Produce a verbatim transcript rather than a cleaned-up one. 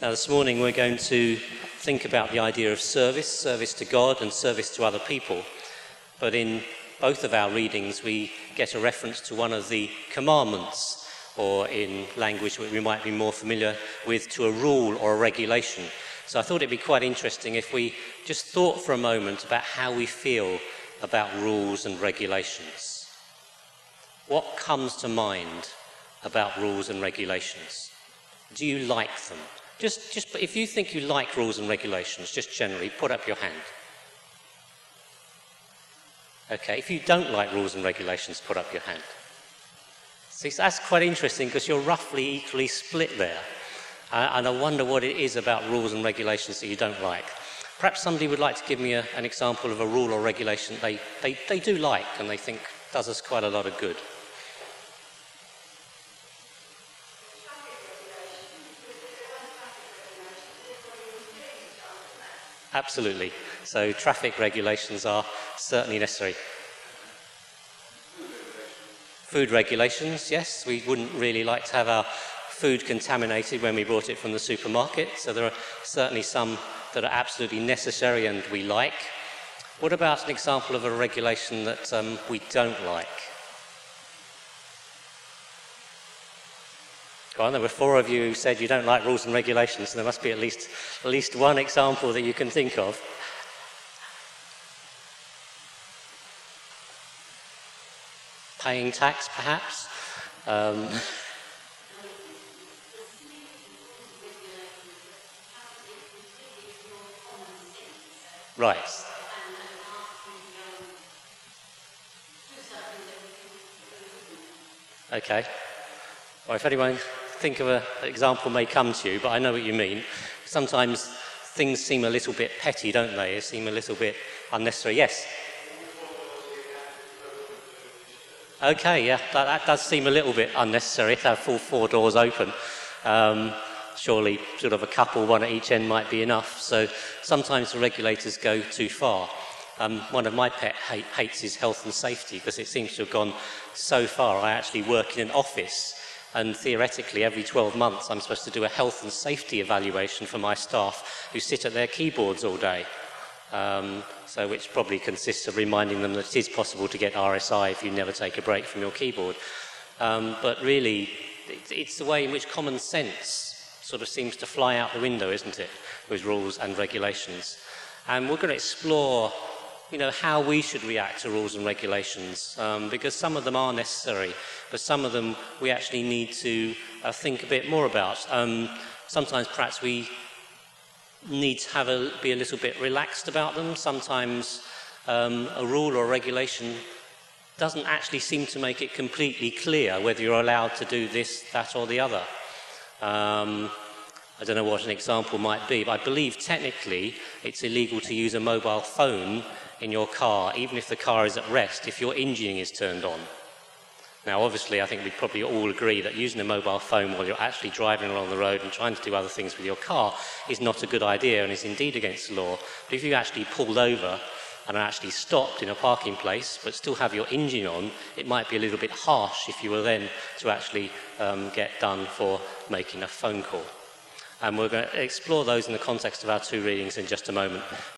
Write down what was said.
Now, this morning we're going to think about the idea of service, service to God and service to other people. But in both of our readings we get a reference to one of the commandments, or in language that we might be more familiar with, to a rule or a regulation. So I thought it'd be quite interesting if we just thought for a moment about how we feel about rules and regulations. What comes to mind about rules and regulations? Do you like them? Just, just, if you think you like rules and regulations, just generally, put up your hand. Okay, if you don't like rules and regulations, put up your hand. See, so that's quite interesting because you're roughly equally split there. Uh, and I wonder what it is about rules and regulations that you don't like. Perhaps somebody would like to give me a, an example of a rule or regulation they, they, they do like and they think does us quite a lot of good. Absolutely. So traffic regulations are certainly necessary. Food regulations, yes. We wouldn't really like to have our food contaminated when we bought it from the supermarket. So there are certainly some that are absolutely necessary and we like. What about an example of a regulation that um, we don't like? Go on, there were four of you who said you don't like rules and regulations, so there must be at least, at least one example that you can think of. Paying tax, perhaps? Um, right. Okay. Well, if anyone think of an example may come to you, but I know what you mean. Sometimes things seem a little bit petty, don't they? They seem a little bit unnecessary. Yes? Okay, yeah, that, that does seem a little bit unnecessary to have full four doors open. Um, surely sort of a couple, one at each end might be enough. So sometimes the regulators go too far. Um, one of my pet hate, hates is health and safety because it seems to have gone so far. I actually work in an office, and theoretically every twelve months I'm supposed to do a health and safety evaluation for my staff who sit at their keyboards all day. Um, so which probably consists of reminding them that it is possible to get R S I if you never take a break from your keyboard. Um, but really, it, it's the way in which common sense sort of seems to fly out the window, isn't it, with rules and regulations. And we're going to explore, you know, how we should react to rules and regulations, um, because some of them are necessary, but some of them we actually need to uh, think a bit more about. Um, sometimes perhaps we need to have a, be a little bit relaxed about them. Sometimes um, a rule or regulation doesn't actually seem to make it completely clear whether you're allowed to do this, that or the other. Um, I don't know what an example might be, but I believe technically it's illegal to use a mobile phone in your car, even if the car is at rest, if your engine is turned on. Now, obviously, I think we'd probably all agree that using a mobile phone while you're actually driving along the road and trying to do other things with your car is not a good idea and is indeed against the law. But if you actually pulled over and are actually stopped in a parking place but still have your engine on, it might be a little bit harsh if you were then to actually um, get done for making a phone call. And we're going to explore those in the context of our two readings in just a moment.